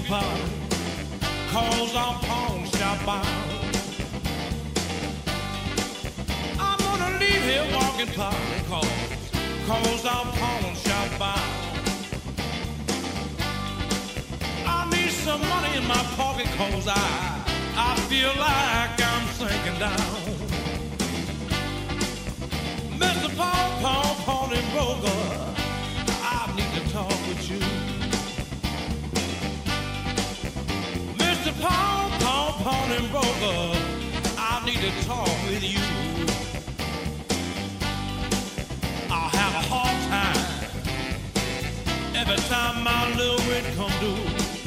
party, 'cause I'm pawn shop bound. I'm gonna leave here walking party, 'cause I'm pawn shop bound. I need some money in my pocket, 'cause I feel like I'm sinking down. Mr. Pawn and Broker, I need to talk with you. Mr. Pawn and Broker, I need to talk with you. I have a hard time every time my little rent come due.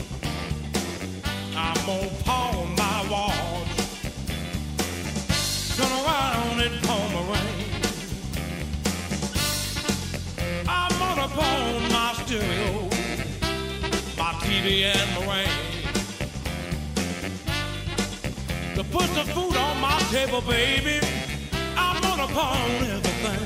I'm gonna pawn my watch, turn around and pawn my ring. I'm gonna pawn my stereo, my TV and my rain. To put the food on my table, baby, I'm gonna pawn everything.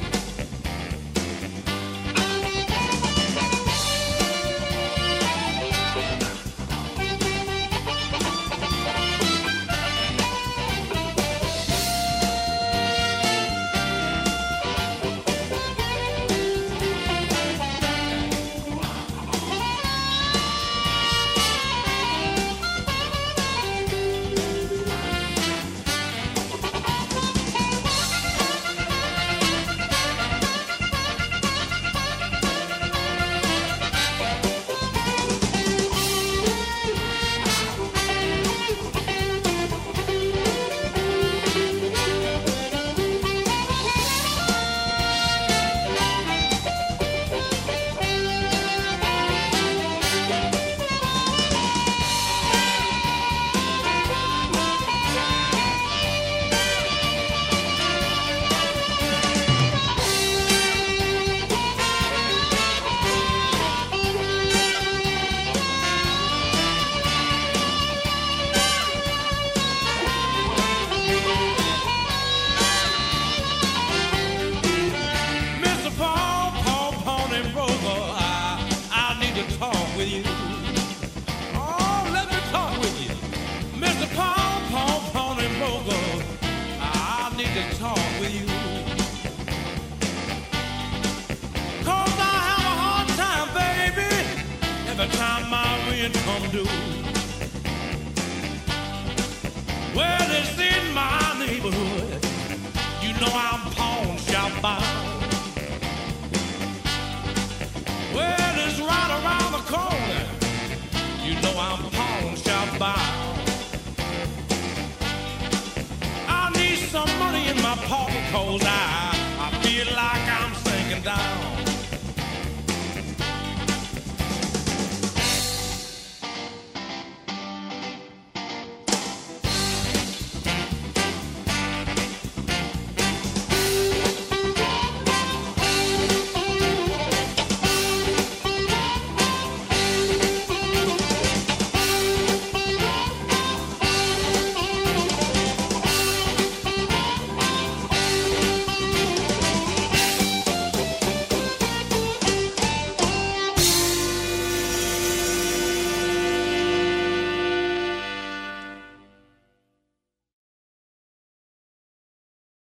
With you. Oh, let me talk with you. Mr. Pawn and Broker, I need to talk with you. 'Cause I have a hard time, baby, every time my rent come due. Well, it's in my neighborhood, you know I'm pawn shop bound. Well, it's right around the corner, you know I'm pawn shop bound. I need some money in my pocket, 'cause I feel like I'm sinking down.